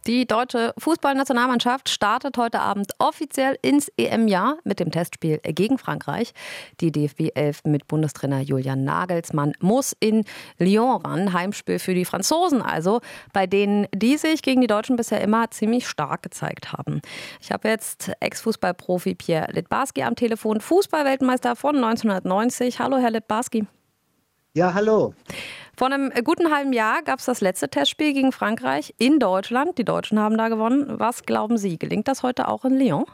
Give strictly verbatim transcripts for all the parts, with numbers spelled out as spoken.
Die deutsche Fußballnationalmannschaft startet heute Abend offiziell ins E M-Jahr mit dem Testspiel gegen Frankreich. Die D F B elf mit Bundestrainer Julian Nagelsmann muss in Lyon ran. Heimspiel für die Franzosen also, bei denen die sich gegen die Deutschen bisher immer ziemlich stark gezeigt haben. Ich habe jetzt Ex-Fußballprofi Pierre Littbarski am Telefon, Fußballweltmeister von neunzehnhundertneunzig. Hallo, Herr Littbarski. Ja, hallo. Vor einem guten halben Jahr gab es das letzte Testspiel gegen Frankreich in Deutschland. Die Deutschen haben da gewonnen. Was glauben Sie, gelingt das heute auch in Lyon?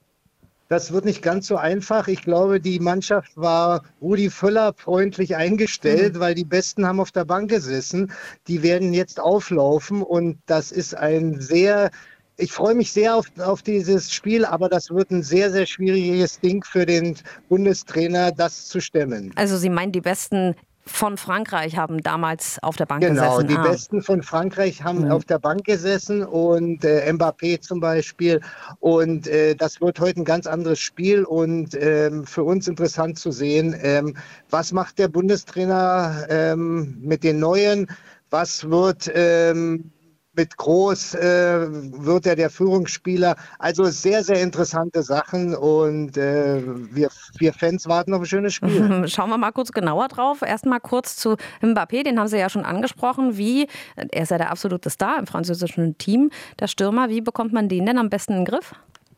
Das wird nicht ganz so einfach. Ich glaube, die Mannschaft war Rudi Völler freundlich eingestellt, mhm. weil die Besten haben auf der Bank gesessen. Die werden jetzt auflaufen und das ist ein sehr... Ich freue mich sehr auf, auf dieses Spiel, aber das wird ein sehr, sehr schwieriges Ding für den Bundestrainer, das zu stemmen. Also Sie meinen, die Besten von Frankreich haben damals auf der Bank genau, gesessen? Genau, die ah. Besten von Frankreich haben mhm. auf der Bank gesessen und äh, Mbappé zum Beispiel. Und äh, das wird heute ein ganz anderes Spiel und ähm, für uns interessant zu sehen, ähm, was macht der Bundestrainer ähm, mit den Neuen, was wird... Ähm, Mit Groß äh, wird er der Führungsspieler. Also sehr, sehr interessante Sachen und äh, wir, wir Fans warten auf ein schönes Spiel. Schauen wir mal kurz genauer drauf. Erst mal kurz zu Mbappé, den haben Sie ja schon angesprochen. Wie, er ist ja der absolute Star im französischen Team, der Stürmer. Wie bekommt man den denn am besten in den Griff?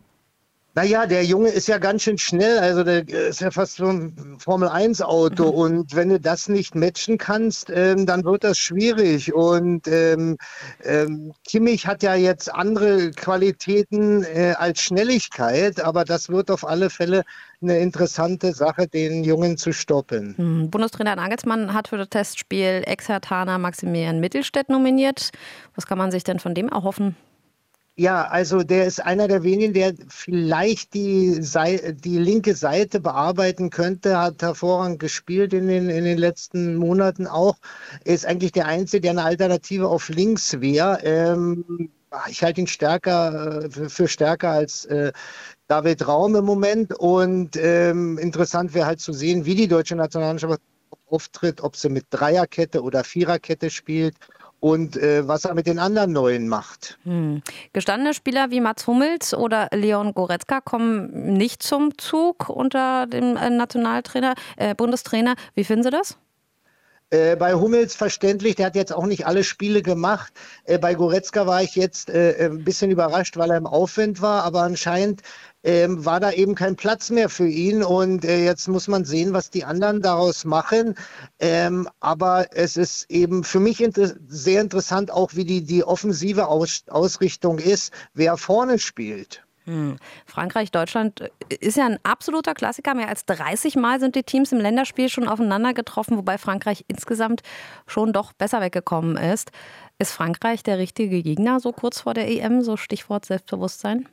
Naja, der Junge ist ja ganz schön schnell, also der ist ja fast so ein Formel eins Auto mhm. und wenn du das nicht matchen kannst, ähm, dann wird das schwierig und ähm, ähm, Kimmich hat ja jetzt andere Qualitäten äh, als Schnelligkeit, aber das wird auf alle Fälle eine interessante Sache, den Jungen zu stoppen. Mhm. Bundestrainer Nagelsmann hat für das Testspiel Ex-Herthaner Maximilian Mittelstädt nominiert. Was kann man sich denn von dem erhoffen? Ja, also der ist einer der wenigen, der vielleicht die, Seite, die linke Seite bearbeiten könnte, hat hervorragend gespielt in den, in den letzten Monaten auch. Er ist eigentlich der Einzige, der eine Alternative auf links wäre. Ähm, ich halte ihn stärker, für stärker als äh, David Raum im Moment und ähm, interessant wäre halt zu sehen, wie die deutsche Nationalmannschaft auftritt, ob sie mit Dreierkette oder Viererkette spielt. Und äh, was er mit den anderen Neuen macht. Hm. Gestandene Spieler wie Mats Hummels oder Leon Goretzka kommen nicht zum Zug unter dem äh, Nationaltrainer, äh, Bundestrainer. Wie finden Sie das? Äh, bei Hummels verständlich, der hat jetzt auch nicht alle Spiele gemacht. Äh, bei Goretzka war ich jetzt äh, ein bisschen überrascht, weil er im Aufwind war, aber anscheinend ähm, war da eben kein Platz mehr für ihn und äh, jetzt muss man sehen, was die anderen daraus machen. Ähm, aber es ist eben für mich inter- sehr interessant, auch wie die, die offensive Aus- Ausrichtung ist, wer vorne spielt. Hm. Frankreich, Deutschland ist ja ein absoluter Klassiker. Mehr als dreißig Mal sind die Teams im Länderspiel schon aufeinander getroffen, wobei Frankreich insgesamt schon doch besser weggekommen ist. Ist Frankreich der richtige Gegner so kurz vor der E M, so Stichwort Selbstbewusstsein?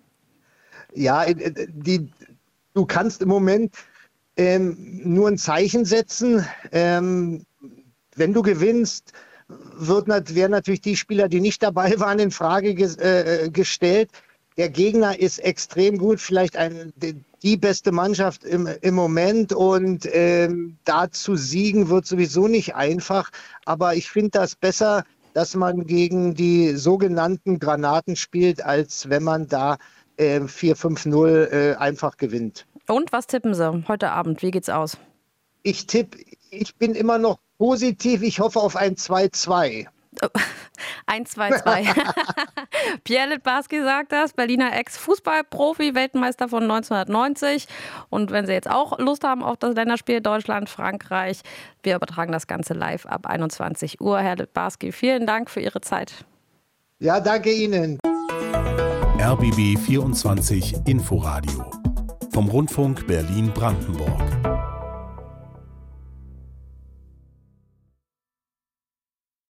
Ja, die, du kannst im Moment ähm, nur ein Zeichen setzen. Ähm, wenn du gewinnst, wird, werden natürlich die Spieler, die nicht dabei waren, in Frage ges- äh, gestellt. Der Gegner ist extrem gut, vielleicht ein, die beste Mannschaft im, im Moment und ähm, da zu siegen wird sowieso nicht einfach. Aber ich finde das besser, dass man gegen die sogenannten Granaten spielt, als wenn man da äh, vier fünf null äh, einfach gewinnt. Und was tippen Sie heute Abend? Wie geht's aus? Ich tippe, ich bin immer noch positiv. Ich hoffe auf ein zwei zwei. eins zwei zwei. Pierre Littbarski sagt das, Berliner Ex-Fußballprofi, Weltmeister von neunzehnhundertneunzig. Und wenn Sie jetzt auch Lust haben auf das Länderspiel Deutschland, Frankreich, wir übertragen das Ganze live ab einundzwanzig Uhr. Herr Littbarski, vielen Dank für Ihre Zeit. Ja, danke Ihnen. R B B vierundzwanzig Inforadio vom Rundfunk Berlin-Brandenburg.